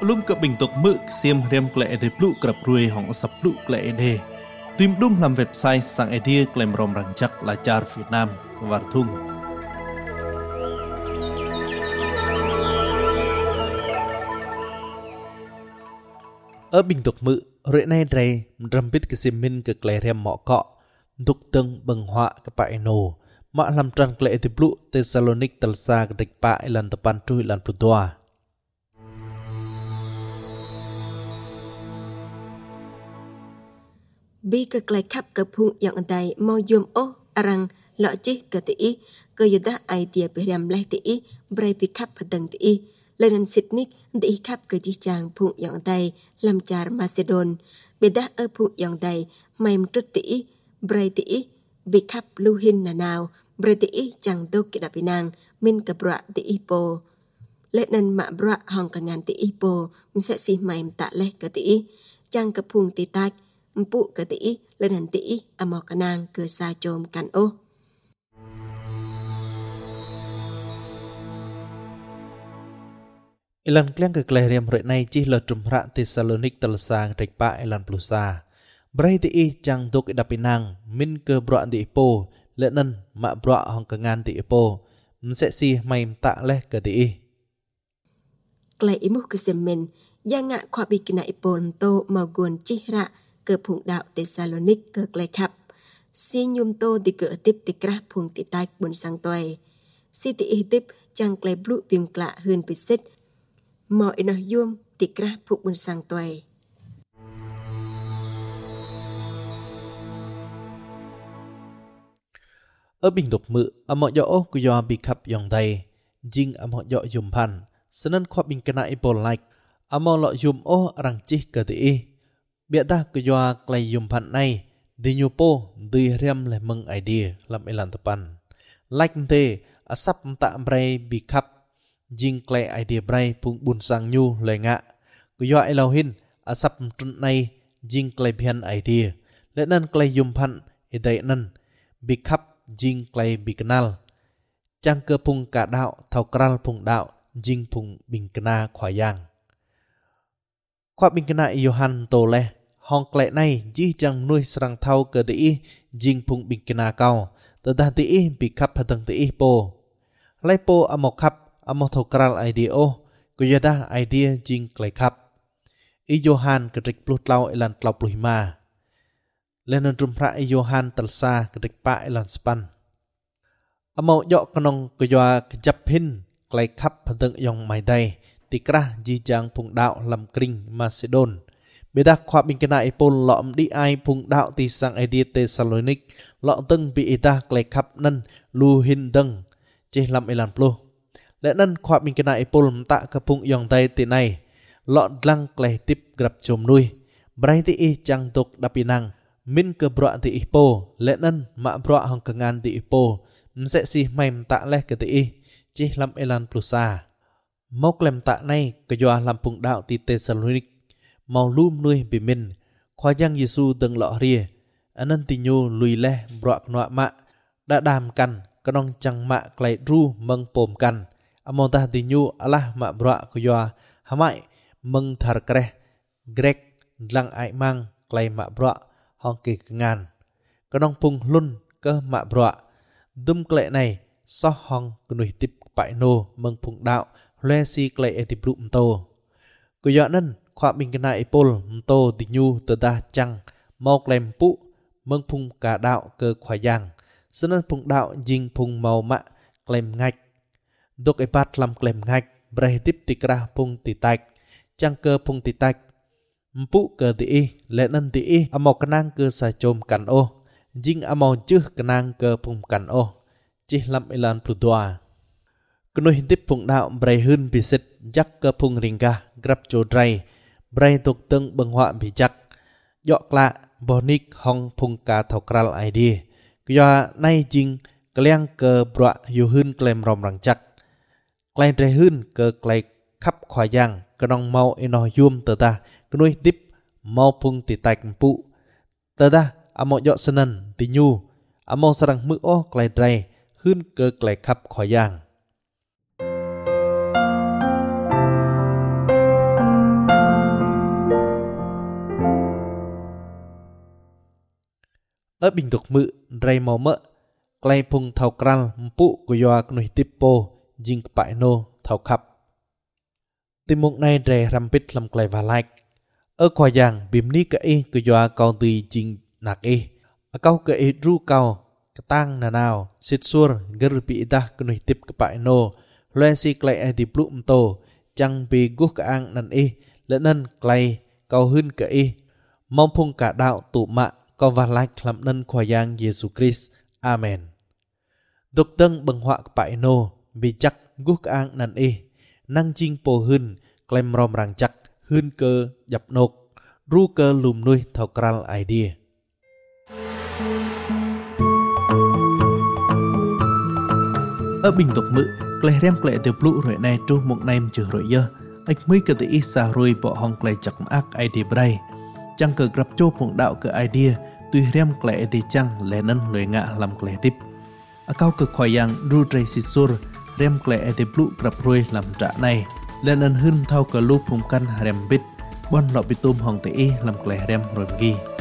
Pelum ke bentuk mek siam riam kle ede pluk kerap ruai hong asap pluk kle ede. Tim dum lam website sang ede klaim rom rangjak lajar Vietnam kewartung. Bentuk mek rek nai dre merampit kesimin ke kle riam mok kok duk teng benghwa ke pa eno. Mak lam tran kle ede pluk Thessalonik telsa ke dek pa ilan tepan tu ilan pudua. Bi ke klai khắp ke phung yang andai mau yum arang lo chi ke ti ke yuda idea periam lai ti brai pi khắp padang ti lenan sitnik ti khắp ke chi chang phung yang andai lam char Macedon beda phung yang andai mai mtrut ti brai ti bi khắp luhin na naw brai ti chang dok ke dapinang min ke bra ti po lenan ma bra hong kangan ti po mse si mai ta le ke ti chang ke phung ti tak Mpu ke ti lenan ti amo kanang ke sa chom kan o. Ilan kliang ke kleriam rek nai chi lo trumra Thessalonik telsa rek pa ilan plusa. Brai ti chang dok dapinang min ke bro di po lenan ma bro hong kangan ti po. Mse si mai ta leh ke ti. Klai imu ke semen yang ngak kwa bikina ipon to magun chihra ke phung đạo Thessalonik ke klai khắp si nhum tô di ke tip ti krah phung ti tai bun sang toy si ti tip chang klai blu pim kla hơn pisit mo ina yum ti krah phung bun sang toy bình độc mự amo yo ku yo bi khắp yong dai jing amo yo yum phan senan khop bin kana ipol like amo lo yum rang chi ke ti Biar dah kejua klai yum pan nai di nyupo di riam le meng idea lam ilan tepan. Like te asap tak brai bi khắp jing klai idea brai pung bun sang nyu le nga. Kejua ilauhin asap trun nai jing klai bian idea. Le nan klai yum pan idai nan bi khắp jing klai bi kenal. Chang ke pung ka đạo thau kral pung đạo jing pung bin kena khoyang. Khoa bin kena Yohan to le hong klai nai ji chang nuôi serang thau ke ti jing phung bin kena kau ta ti bi khắp padang ti po lai po amo khắp amo thokral idea ku yada idea jing klai khắp Yohan ke rik plut lau ilan tlau pluhima lenan rumra Yohan telsa ke rik pa ilan span amo yo kanong ku yo kejap hin klai khắp padang yong mai dai ti krah ji jang phung đạo lam kring Macedon Beda khoa bin kena ipol lọm đi ai phung đạo ti sang idea Thessalonik lọ tưng bị ita klai khắp nan lu hin dâng chỉ làm ilan plu lẽ nan khoa bin kena ipol ta ke phung yong dai ti này lọ lang klai tip grab chom nuôi brai ti chang tok dapinang min ke bro ti ipo lẽ nan ma bro hong kangan ti ipo mse si mai ta leh ke ti chỉ làm ilan plusa mok lem ta này ke yo làm phung đạo ti Thessalonik mau lum nuôi bị min khoa giang Giêsu từng lọ ria anan ti nyu lui le broak noa ma đã đàm căn kanong chang ma klai ru meng pom kan amon ta ti nyu alah ma broak ko yo hamai meng thar kreh grek lang ai mang klai ma broak hong ki ngan kanong pung lun ke ma broak dum klai này so hong knui tip pai no meng pung đạo le si klai etiplum to ko yo nan khoa bin kena ipol to ti nyu ta chang mau klem pu meng phung cả đạo cơ khoa yang senan phung đạo jing phung mau ma klem ngạch dok epat lam klem ngạch brai tip ti kra phung ti tak chang cơ phung ti tak pu cơ ti le nan ti amo kanang cơ sa chom kan o jing amo chư kanang cơ phung kan o chi lam ilan pludwa Knoi tip phung đạo brai hun bisit jak cơ phung ringa grab cho drai Brai tuk teng benghwa bijak yok la bonik hong phung ka thokral idea kya nai jing kliang ke bra yu hun klem rom rang chak klai dre hun ke klai khắp khoa yang kanong mau ino yum ta knoi tip mau phung ti tak pu ta amo yo senan ti nyu amo sarang mu o klai dre hun ke klai khắp khoa yang ở bình tục mự rây màu mỡ clay phung thao kral mpụ của yoa nuôi tipo jing bại nô thao khắp tim mục này rè rampit làm clay và like ở khoa giang bìm ní cái của yoa cao từ jing nạc cao cái ru cao tang na nào sit sur gerpi dah nuôi tip cái bại nô loe si clay di plum to chẳng bị guốc ang nan lẫn nên clay cao hơn cái mong phung cả đạo tụ mạ có và like làm nên khoa giang Jesus Christ. Amen. Độc tân bằng họa bại nô vì chắc guốc ang nan năng chinh po hơn klem rom rang chắc hơn cơ dập nộp ru cơ lùm nuôi thảo kral idea. Ở bình tục mự klei rem klei tiêu blu rồi này tru một nem chữ rồi giờ ách mới cơ tự isa rồi bỏ hong klei chặt ác idea bray chẳng cờ gặp cho phụng đạo cơ idea tuy rem klei thì chẳng lẽ nên lười ngạ làm klei tiếp ở cao cực khoai yang ru tray sisur rem klei thì blu gặp rồi làm trả này lẽ nên hơn thao cơ lu phụng căn rem bit bon lọ bị tôm hong tự làm klei rem rồi ghi